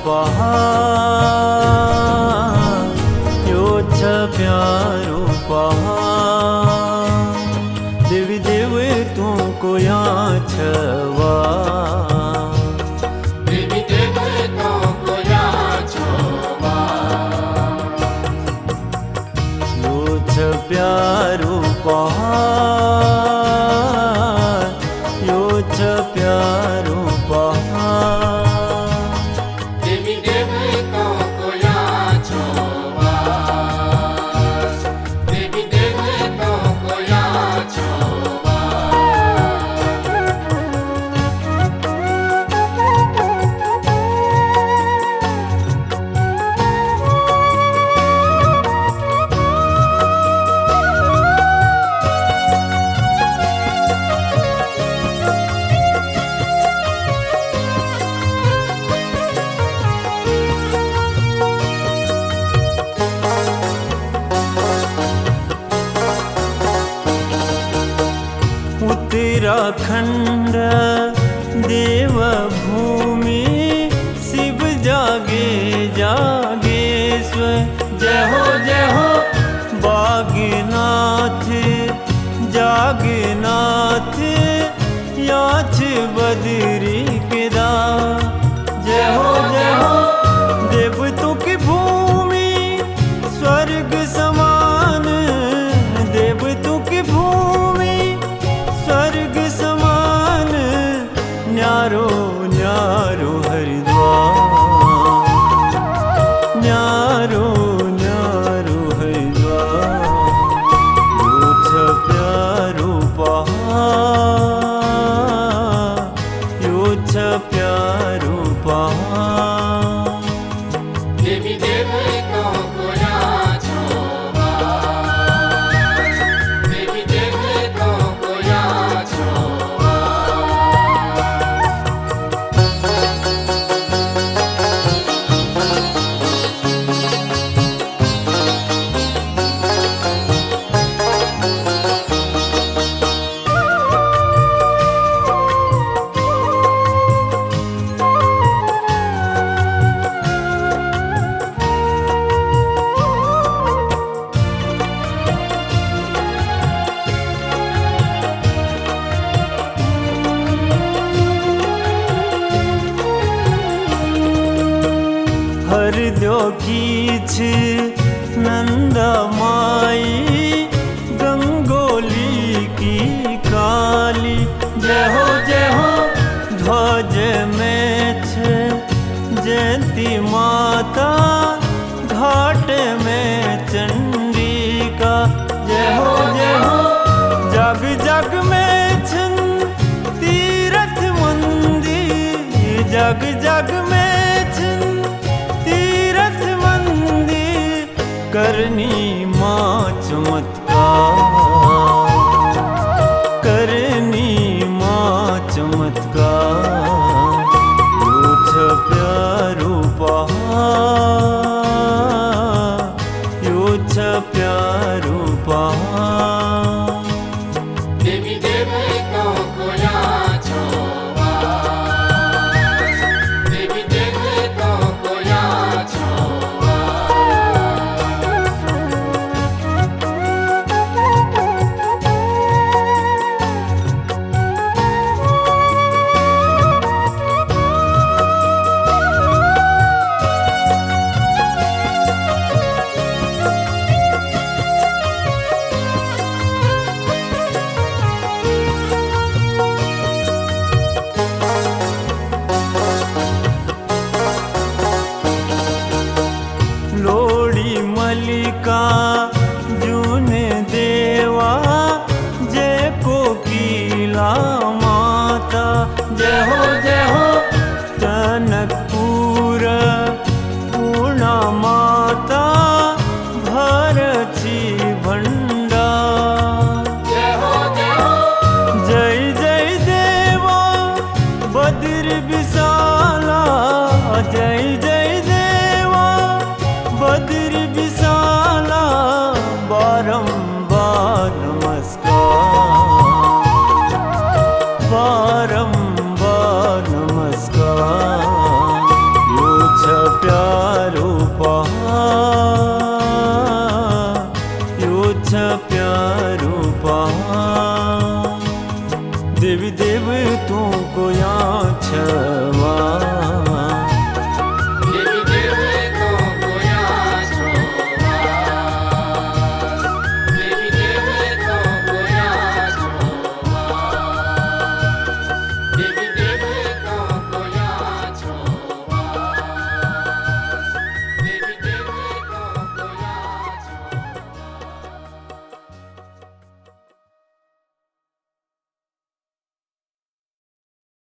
पहाड़ यो छ प्यारो पहाड़ देवी देव तुमको यहाँ छवा देवी देव तुमको यहाँ छवा यो छ प्यारो पहाड़ यो छ प्यारो पहाड़ देवी देव तुमको यहाँ छवा देवी देव तुमको यहाँ छवा उत्तराखंड देवभूमि शिव जागे जागेश्वर जय हो बागनाथ जागनाथ याच बद्री केदार जय हो देवतों की भूमि स्वर्ग समान देवतों की भूमि स्वर्ग समान न्यारो न्यारो हरिद्वार न्यारो न्यारो हरिद्वार यो छ प्यारो पहाड़ यो छ प्यारो पहाड़ देवी देव तुमको यहाँ छवा देवी देव तुमको यहाँ छवा हरदो कीछ नंदा माई गंगोली की काली जय हो ध्वज में छ जयंती माता घाट में चंडिका जय हो जग जग में छन तीर्थ मंदिर जग जग में छन तीर्थ मंदिर करनी माँ चमत्कार करनी माँ चमत्कार यो छ प्यारो पहाड़ यो छ प्यारो पहाड़ देवी देव तुमको यहाँ छवा देवी देव तुमको यहाँ छवा लोड़ी मलिका जून देवा जय कोकिला माता जय हो टनकपुर पूर्णा माता भरती भंडार जय जय देवा बद्र विशाला जय जय देवा बद्र विशाला बारंबार नमस्कार बारंबार देवी देवतों को यहाँ छवा।